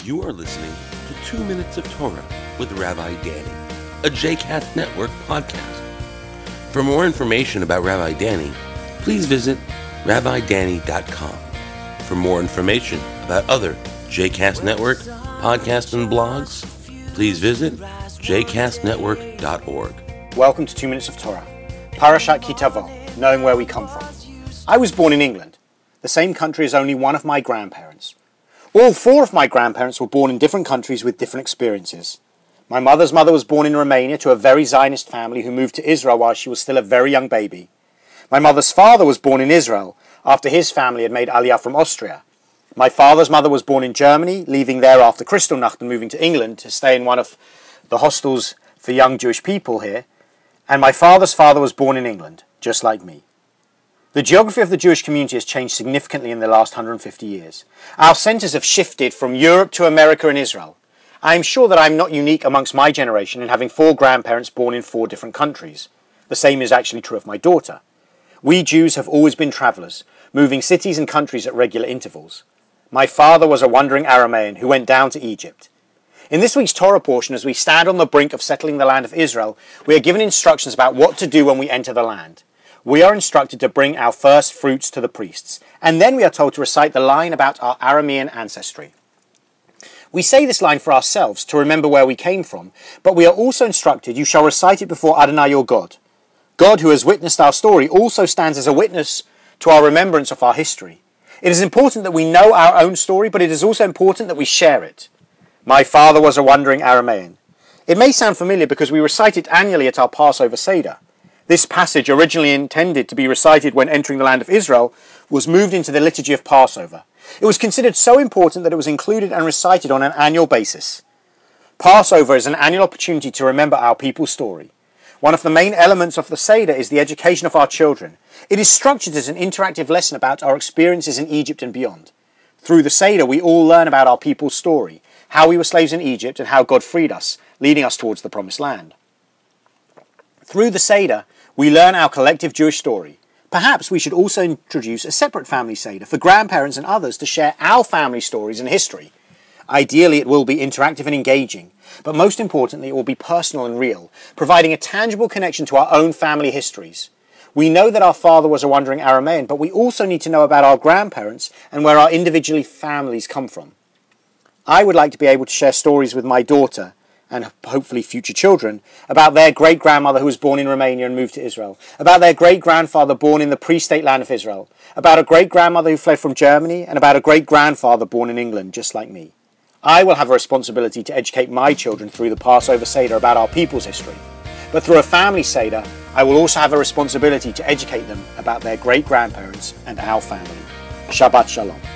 You are listening to 2 Minutes of Torah with Rabbi Danny, a JCast Network podcast. For more information about Rabbi Danny, please visit rabbidanny.com. For more information about other JCast Network podcasts and blogs, please visit jcastnetwork.org. Welcome to 2 Minutes of Torah, Parashat Ki Tavo, knowing where we come from. I was born in England, the same country as only one of my grandparents. All four of my grandparents were born in different countries with different experiences. My mother's mother was born in Romania to a very Zionist family who moved to Israel while she was still a very young baby. My mother's father was born in Israel after his family had made Aliyah from Austria. My father's mother was born in Germany, leaving there after Kristallnacht and moving to England to stay in one of the hostels for young Jewish people here. And my father's father was born in England, just like me. The geography of the Jewish community has changed significantly in the last 150 years. Our centres have shifted from Europe to America and Israel. I am sure that I am not unique amongst my generation in having four grandparents born in four different countries. The same is actually true of my daughter. We Jews have always been travellers, moving cities and countries at regular intervals. My father was a wandering Aramaean who went down to Egypt. In this week's Torah portion, as we stand on the brink of settling the land of Israel, we are given instructions about what to do when we enter the land. We are instructed to bring our first fruits to the priests, and then we are told to recite the line about our Aramean ancestry. We say this line for ourselves to remember where we came from, but we are also instructed, you shall recite it before Adonai your God. God, who has witnessed our story, also stands as a witness to our remembrance of our history. It is important that we know our own story, but it is also important that we share it. My father was a wandering Aramaean. It may sound familiar because we recite it annually at our Passover Seder. This passage, originally intended to be recited when entering the land of Israel, was moved into the liturgy of Passover. It was considered so important that it was included and recited on an annual basis. Passover is an annual opportunity to remember our people's story. One of the main elements of the Seder is the education of our children. It is structured as an interactive lesson about our experiences in Egypt and beyond. Through the Seder, we all learn about our people's story, how we were slaves in Egypt and how God freed us, leading us towards the Promised Land. Through the Seder, we learn our collective Jewish story. Perhaps we should also introduce a separate family Seder for grandparents and others to share our family stories and history. Ideally, it will be interactive and engaging, but most importantly, it will be personal and real, providing a tangible connection to our own family histories. We know that our father was a wandering Aramaean, but we also need to know about our grandparents and where our individual families come from. I would like to be able to share stories with my daughter and hopefully future children, about their great-grandmother who was born in Romania and moved to Israel, about their great-grandfather born in the pre-state land of Israel, about a great-grandmother who fled from Germany, and about a great-grandfather born in England, just like me. I will have a responsibility to educate my children through the Passover Seder about our people's history, but through a family Seder, I will also have a responsibility to educate them about their great-grandparents and our family. Shabbat Shalom.